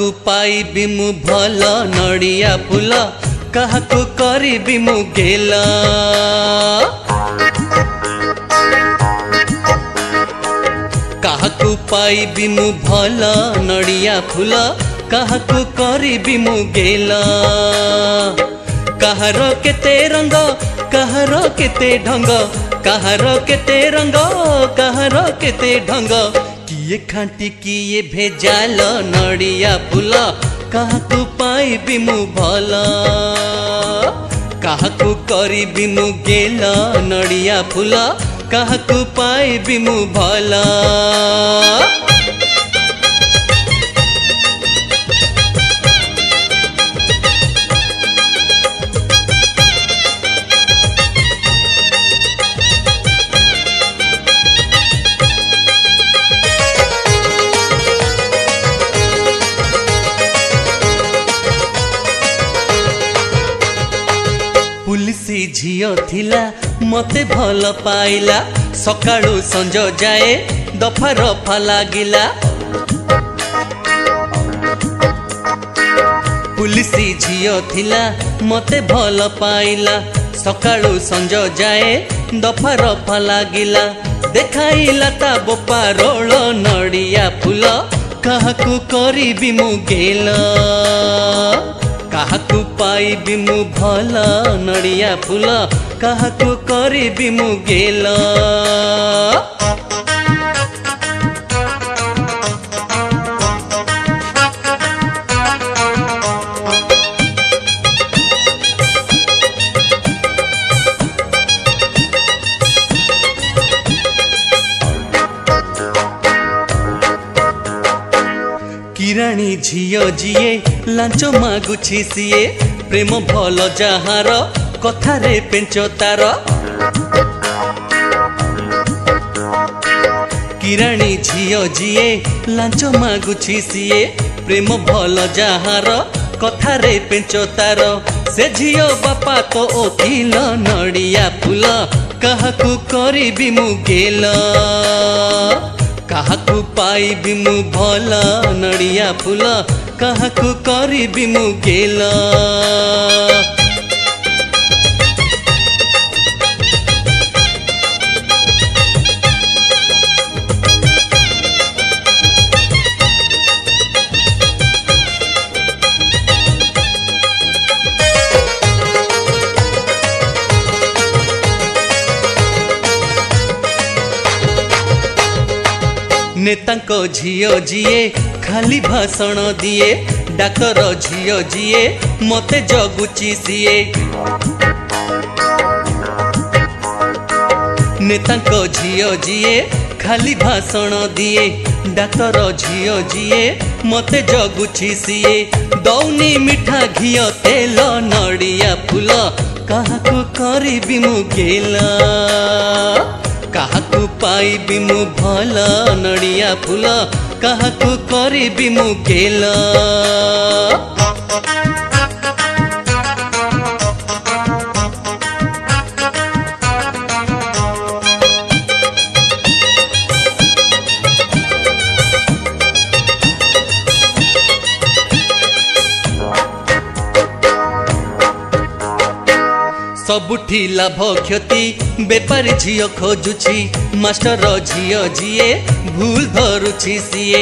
काहाकू पाइबी मु भल नड़िया फूल काहाकू करिबी मु गेला। काहाकू पाइबी मु भल नड़िया फूल काहाकू करिबी मु गेला। काहार केते रंग काहार केते ढंग काहार केते रंग काहार केते ढंग किए खांटी किए भेजाल नड़िया फूल काहाकू पाइबी मु भल काहाकू करिबी मु गेला। नड़िया फूल काहाकू पाइबी मु भल। पुलिसी झियो थिला मते भल पाइला सकाळू संज जाए दफा रफा लागिला। पुलिसी झियो थिला मते भल पाइला सकाळू संज जाए दफा रफा लागिला। देखाइला ता बोपा रोल नड़िया फूल काहाकू करिबी मु गेला। काहाकू पाइबी मु भल नड़िया फूल काहाकू करिबी मु गेला। किराणी झियो जिए लांच मागुछि सिए प्रेम भल जहार कथारे पेंच तार। किराणी झियो जिए लांच मागुछि सिए प्रेम भल जहार कथारे पेंच तार। से झियो बापा तो ओकिल नड़िया फूल काहाकू करिबी मु गेला। काहाकू पाइबी मु भल नड़िया फूल काहाकू करिबी मु गेला। नेतांको झियो जिए खाली भाषण दिए डाक्टर झियो जिए मते जगुची सिए। नेतांको झियो जिए खाली भाषण दिए डाक्टर झियो जिए मते जगुची सिए। दौनी मिठा घियो तेल नड़िया फूल काहाकू करिबी मु गेला। काहाकू पाइबी मु भल नड़िया फूल काहाकू करिबी मु गेला। सबुठी लाभ क्षति बेपारी झियो खोजुछि मास्टर झियो जिए भूल धरुछि सिए।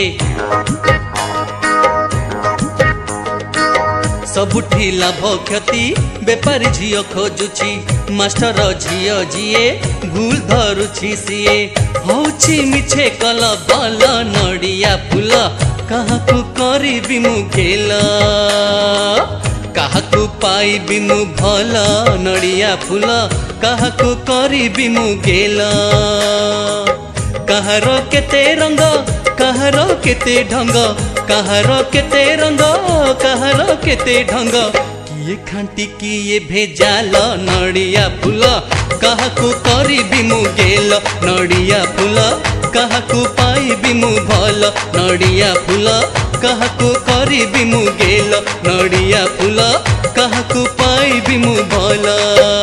सबुठी लाभ क्षति बेपारी झियो खोजुछि मास्टर झियो जिए भूल धरुछि सिए। होछि मिछे कल बल नड़िया फूल काहाकू करिबी मु गेला। काहाकू पाइबी मु भल नड़िया फूल काहाकू करिबी मु गेला। काहार केते रंग काहार केते ढंग काहार केते रंग काहार केते ढंग किए खांटी किए भेजाल नड़िया फूल काहाकू करिबी मु गेला। नड़िया फूल काहाकू पाइबी मु भल नड़िया फूल काहाकू करिबी मु गेला। नड़िया फूल काहाकू पाइबी मु भल।